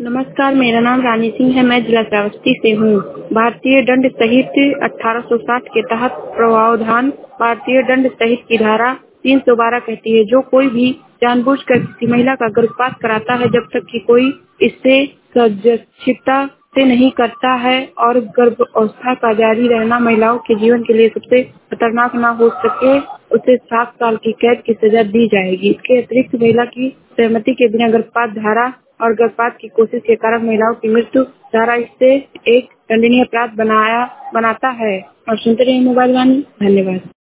नमस्कार, मेरा नाम रानी सिंह है। मैं जिला श्रावस्ती से हूँ। भारतीय दंड संहिता 1860 के तहत प्रावधान भारतीय दंड संहिता की धारा 312 कहती है, जो कोई भी जानबूझकर किसी महिला का गर्भपात कराता है जब तक कि कोई इससे सजगता से नहीं करता है और गर्भावस्था का जारी रहना महिलाओं के जीवन के लिए सबसे खतरनाक न हो सके, उसे 7 साल की कैद की सजा दी जाएगी। इसके अतिरिक्त महिला की सहमति के बिना गर्भपात धारा और गर्भपात की कोशिश के कारण महिलाओं की मृत्यु धारा इससे एक दंडनीय अपराध बनाता है। और सुनते रहिए मोबाइल वाणी। धन्यवाद।